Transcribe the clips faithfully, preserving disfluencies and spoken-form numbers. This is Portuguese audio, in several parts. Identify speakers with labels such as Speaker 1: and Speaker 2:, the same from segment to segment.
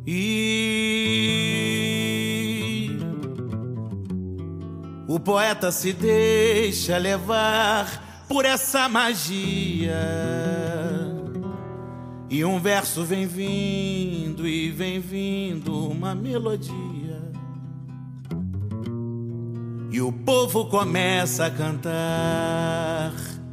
Speaker 1: E o poeta se deixa levar por essa magia, e um verso vem vindo e vem vindo uma melodia, e o povo começa a cantar.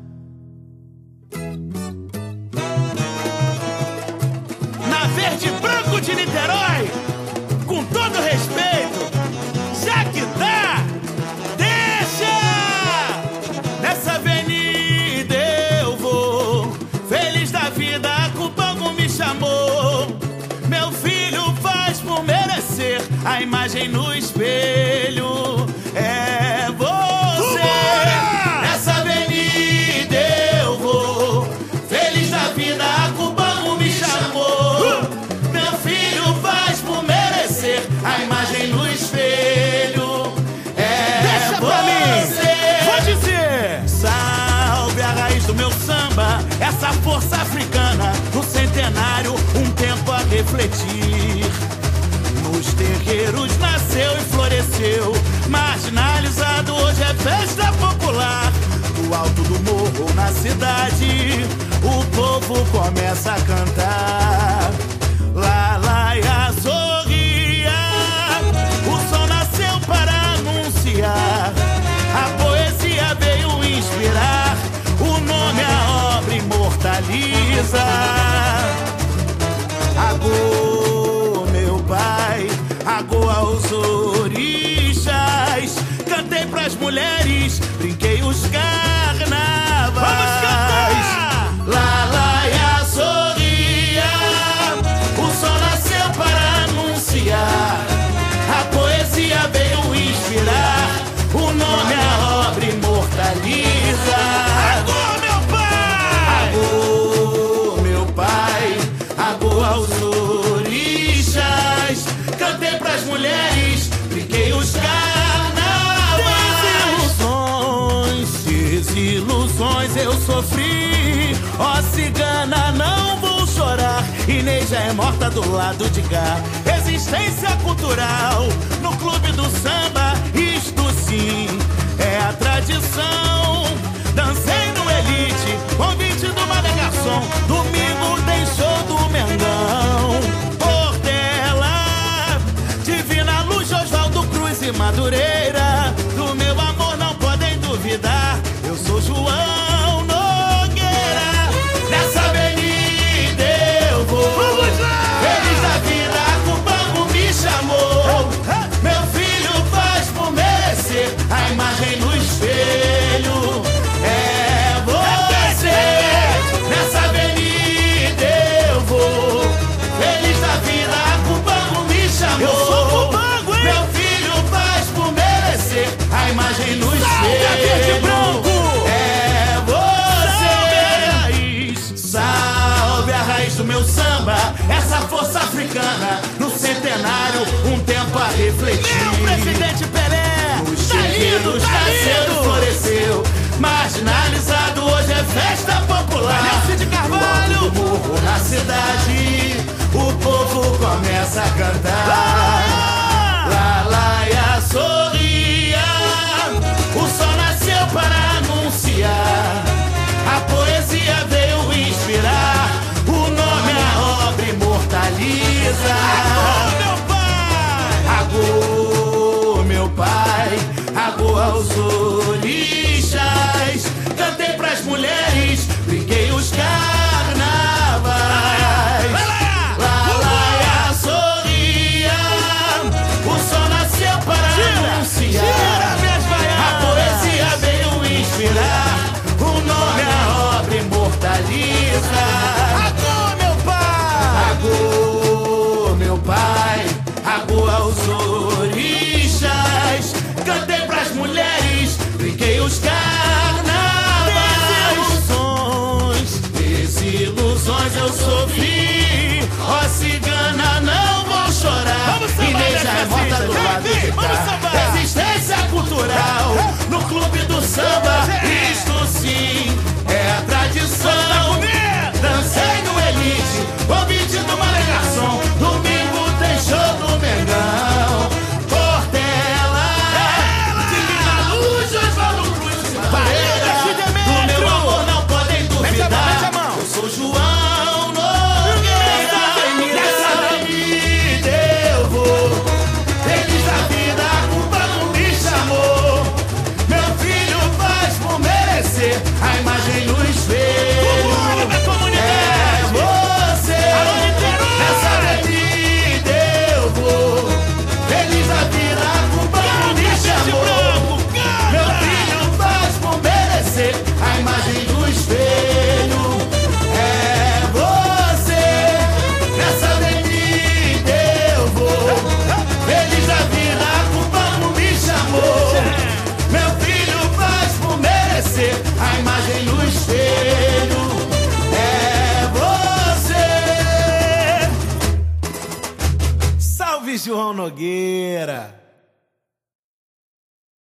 Speaker 1: Na Verde Branco de Niterói, com todo respeito, já que dá, deixa! Nessa avenida eu vou, feliz da vida, o Bangu me chamou. Meu filho faz por merecer a imagem no espelho. É você! Nessa avenida eu vou, feliz da vida, o Bangu me chamou. Meu filho faz por merecer a imagem no espelho. É Deixa você! Pra mim. Vou dizer! Salve a raiz do meu samba, essa força africana, no centenário, um tempo a refletir. Nos terreiros nasceu e floresceu, marginalizado, hoje é festa popular. No alto do morro, na cidade, o povo começa a cantar. Lá, lá, e a sorria, o sol nasceu para anunciar. A poesia veio inspirar, o nome a obra imortaliza. Agô, meu pai, agô aos orixás, cantei pras mulheres, brinquei os carnavais. Vamos cantar! Lá, lá, e a sorria, o sol nasceu para anunciar. A poesia veio inspirar, o nome a obra imortaliza. Agô, meu pai! Agô, meu pai, agô aos orixás, cantei pras mulheres, brinquei os carnavais. Desilusões, desilusões eu sofri, ó cigana, não vou chorar. Inês já é morta do lado de cá. Resistência cultural no clube do samba, isto sim é a tradição. Dancei no Elite, convite do Madagascar. Domingo tem show do Mengão. Portela, Divina Luz, Oswaldo Cruz e Madureira. Do meu amor não podem duvidar, eu sou João Nogueira. Nessa avenida eu vou, feliz da vida, o Bangu me chamou. Meu filho faz por merecer a imagem no espelho. É você! Nessa avenida eu vou, feliz da vida, o Bangu me chamou. Eu sou o Bangu, hein? Meu filho faz por merecer a imagem no espelho. É você! Salve a raiz do meu samba, essa força africana, no centenário, um tempo a refletir. Meu presidente Pelé, os terreiros tá nasceu e floresceu, marginalizado, hoje é festa popular. Nelson de Carvalho, no alto do morro, na cidade, o povo começa a cantar. Lá, lá, e a sorria, o sol nasceu para anunciar. A poesia veio inspirar, o nome a obra imortaliza. Agô, meu pai, agô aos orixás, cantei pras mulheres, brinquei os carnavais. Lá, lá, e a sorria, o sol nasceu para anunciar. A poesia veio inspirar, o nome a obra imortaliza. Agô, meu pai! Agô, meu pai, agô aos orixás, cantei pras mulheres, brinquei os carnavais. Desilusões, desilusões eu sofri, ó cigana, não vou chorar. Inês já é morta do lado de cá. Resistência cultural no clube do samba, isto sim é a tradição. Dancei no Elite, convite do Madagascar. Domingo tem Salve, João Nogueira!